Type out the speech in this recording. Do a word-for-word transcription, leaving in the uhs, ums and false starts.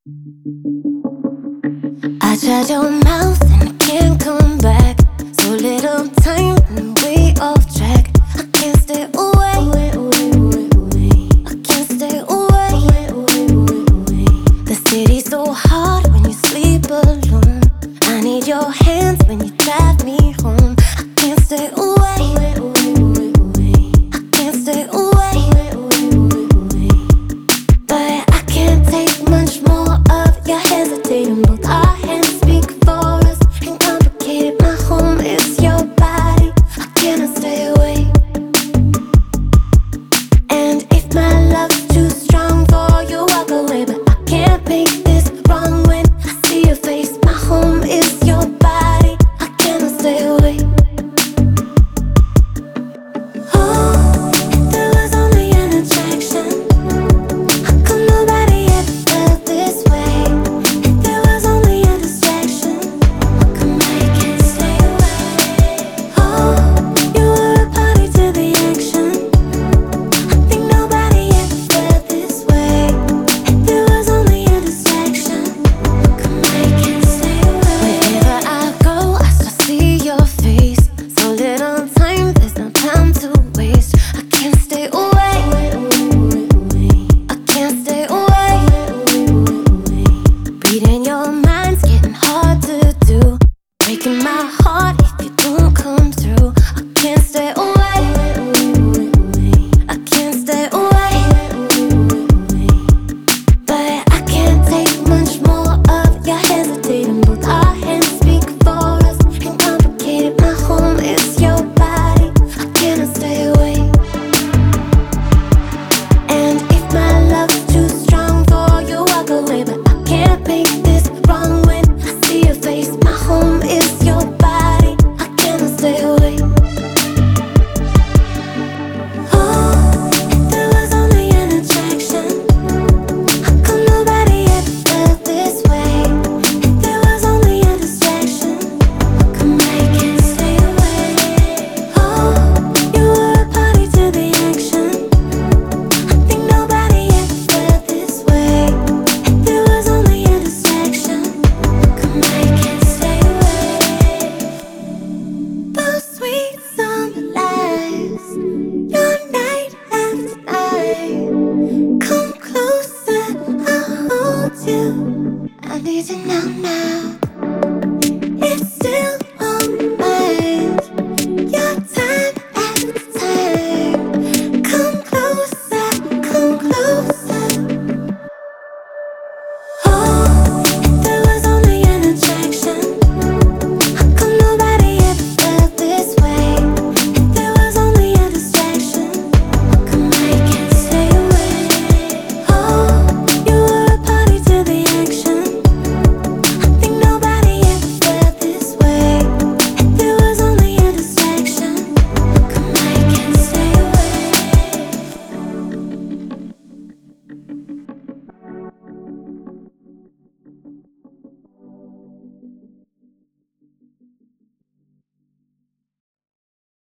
I tried your mouth and I can't come back. So little time and we off track. I can't stay away. I can't stay away. The city's so hard when you sleep alone. I need your hands when you drive me home. I can't stay away. I can't stay away. But I can't take much more of your hesitating. Both our hands speak for us. And complicated, my home is your body. I cannot stay away. And if my love's too strong for you, walk away. But I can't make this wrong when I see your face. My home is your body. I cannot stay away. Oh, if there was only an attraction, how come nobody ever felt this way? If there was only a distraction, how come I can't stay away? Oh, you were a party to the action. I think nobody ever felt this way. If there was only a distraction, how come I can't stay away? Wherever I go, I still see your face. So little time, there's no time to waste. I can't stay away. I can't stay away. Reading your mind's getting hard to do. Breaking my heart if you don't come through. I can't stay away. I can't stay away. But I can't take much more of your hesitating. Both our hands speak for us. And complicated, my home is your body. I cannot stay away. And if my love's too strong for you, walk away. But I can't make this wrong when I see your face. My home is your body. I cannot stay away. Oh, if there was only an attraction, how come nobody ever felt this way? If there was only a distraction, how come I can't stay away? Oh, you were a party to the action. I think nobody ever felt this way. If there was only a distraction, how come I can't stay away? Those sweet summer lights, your night after night. Come closer, I'll hold you. I need you now, now. It's still